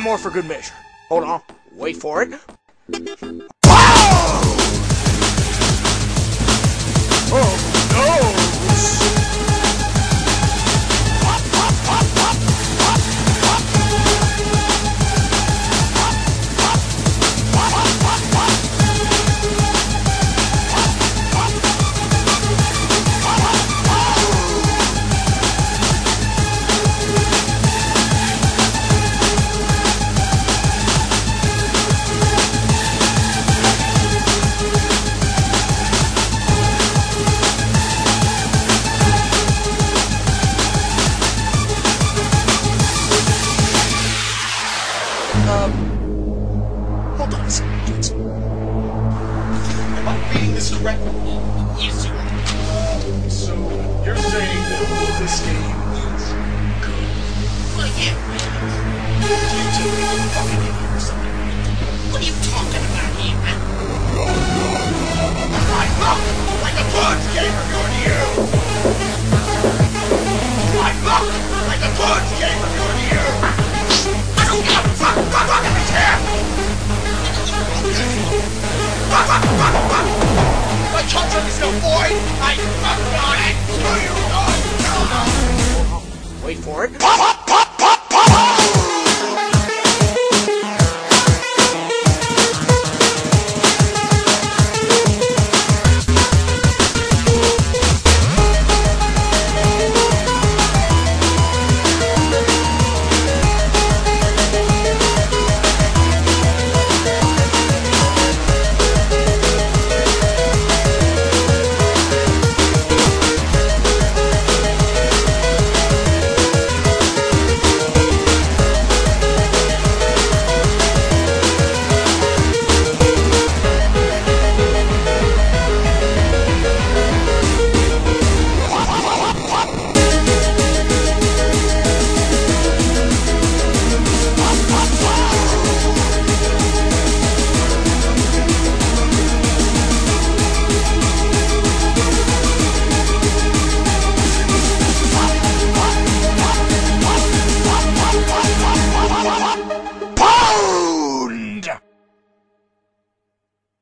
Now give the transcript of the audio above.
more for good measure. Hold on. Wait for it. Oh, no! Hold on a second. Am I reading this correctly? Yes, you are. So, you're saying that this game is good? Well, yeah. You two fucking idiot or something. What are you talking about here, man? I look like a good game reviewing you! I look like a good game reviewing you! I don't give a fuck! Fuck at me, Tim! Fuck! My contract is no void! I fuck on it! Do you know? Wait for it.